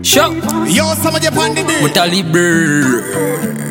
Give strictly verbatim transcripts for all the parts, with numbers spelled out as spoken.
Show. Yo, some Japan the day. Mutaliber.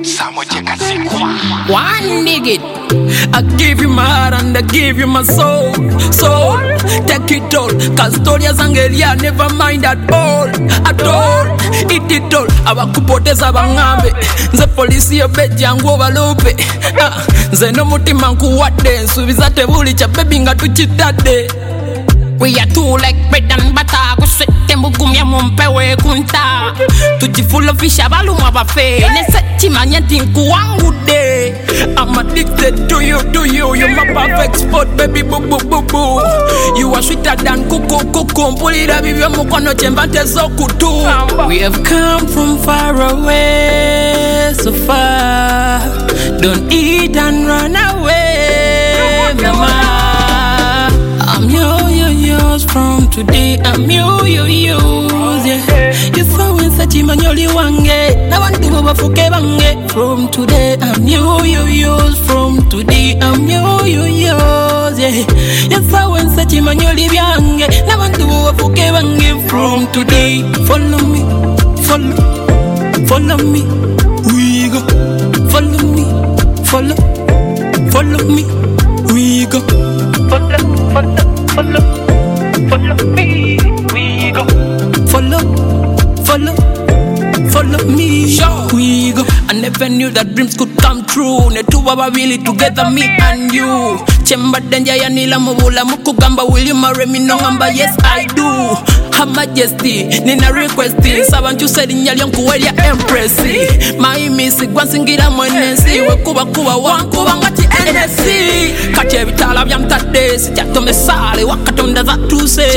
One dig it. I give you my heart and I give you my soul. Soul, take it all. Cause stories angelia never mind at all. At all, it it all. Abakupoteza bangambe. Nze polisi yobeji yangu overlope. Nze no mutima nkuwade. Nsubiza tebuli cha baby nga tuchitade. We are two like bread and butter. Kusete mugumya mumpewe kunta. Tuchifula fisha balu mwabafe. Nese chimanya tinku wangu de. I'm addicted to you, to you. You're my perfect spot, baby, boo, boo, boo, boo. You are sweeter than kuku, kuku. Mpulira bibyo mukono chembante zokutu. We have come from far away, so far. Don't eat and run away, mama. I'm yo, yo, yours from today. I'm yo, yo, yours, yeah. You saw in such a manually wange. Now I'm doing bafuke bange. From today, I'm yo, yo, yours. From today, I'm yo, yo, yours, yeah. You saw in such a manually wange. Now I'm doing bafuke bange. From today, follow me, follow, follow me. We go, follow me, follow, follow me. We go, follow, follow, follow, follow me. We go, follow, follow, follow me. Sure. We go. I never knew that dreams could come true. Ne two were really together, me and you. Chemba denja ya nila mubula mukugamba. Will you marry me? No gamba, yes I do. Her Majesty, nina requesti. Sabantu said in yali yanku welia empressi. My missy gwansingira mwenesi. Wekuba kuba wankuba ngati N S C. Kache vitala vyamtade. Sijato mesale wakatonda za tuse.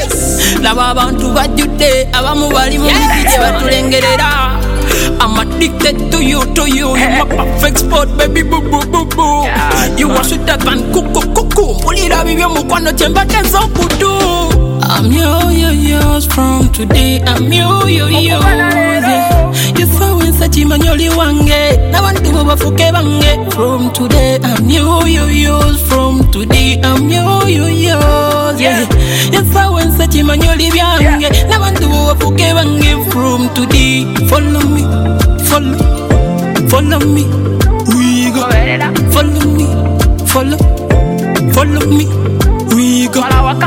Lava abantu bajude. Abamu bali mumizije batulengerera. I'm addicted to you, to you. You're my perfect spot, baby, boo, boo, boo, boo. You are sweeter than kuku, kuku. Mulira bibyo mukwano chembate zokutu. I'm yo, yo, yours from today. I'm yo, yo, yours, yeah. You saw in such a manually wange. Now I'm doing bafuke bange. From today, I'm yo, yo, yours. From today, I'm yo, yo, yours, yeah. You saw in such a manually wange. Now I'm doing bafuke bange. From today, follow me, follow, follow me. We go, follow me, follow, follow me. We go, Follow,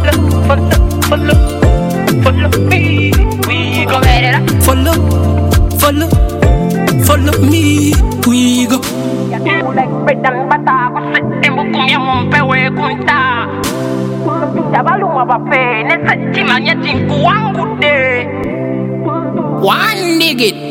follow, follow me. We go, follow, follow, follow me. We go. like bread and butter. Kusete mugumya mumpewe kunta. Jabalu mwabafe. Nese chimanya tinku wangu de. One dig it.